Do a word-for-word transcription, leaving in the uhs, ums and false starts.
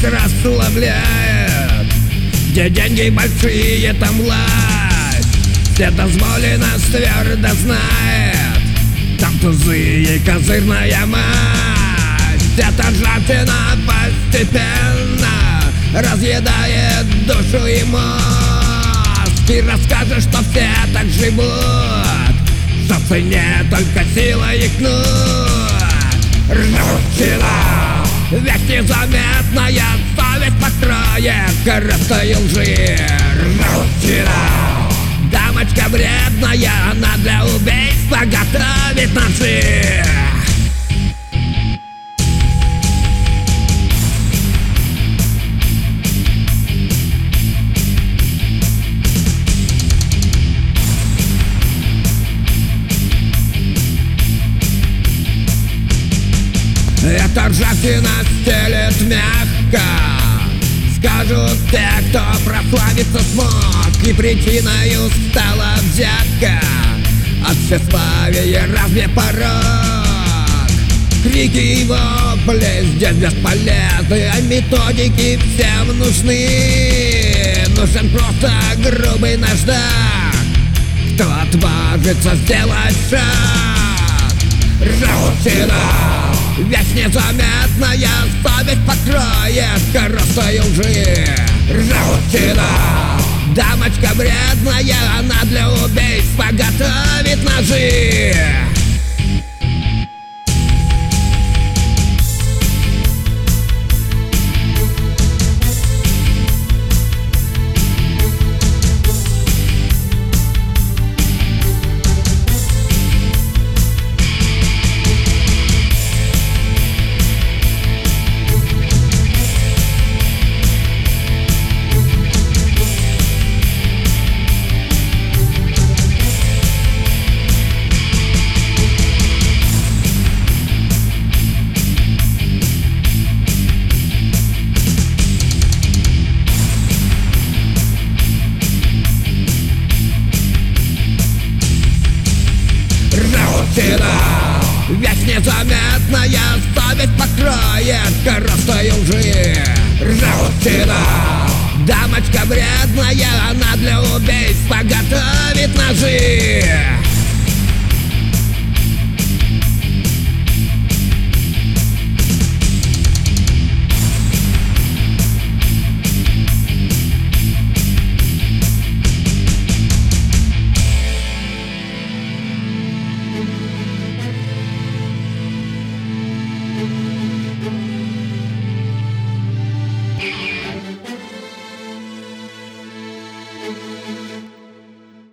власть расслабляет, где деньги большие, там власть. Все дозволено твердо знает, там тузы и козырная мать. Эта жадина постепенно разъедает душу и мозг. И расскажешь, что все так живут, что в цене только сила и кнут. Ржавчина, век незаметная, совесть построит корыстою лжи. Ржавчина, дамочка вредная, она для убийства готовит ножи. Эта ржавчина стелет мягко, скажут те, кто прославиться смог. И причиною стала взятка от тщеславия, разве порог? Крики и вопли здесь бесполезны, а методики всем нужны. Нужен просто грубый наждак, кто отважится сделать шаг. Ржавчина, вещь незаметная, совесть покроет корыстою лжи. Ржавчина, дамочка вредная, она для убийства готовит ножи. Ржавчина, вещь незаметная, совесть покроет корыстою лжи. Ржавчина, дамочка вредная, она для убийства готовит ножи.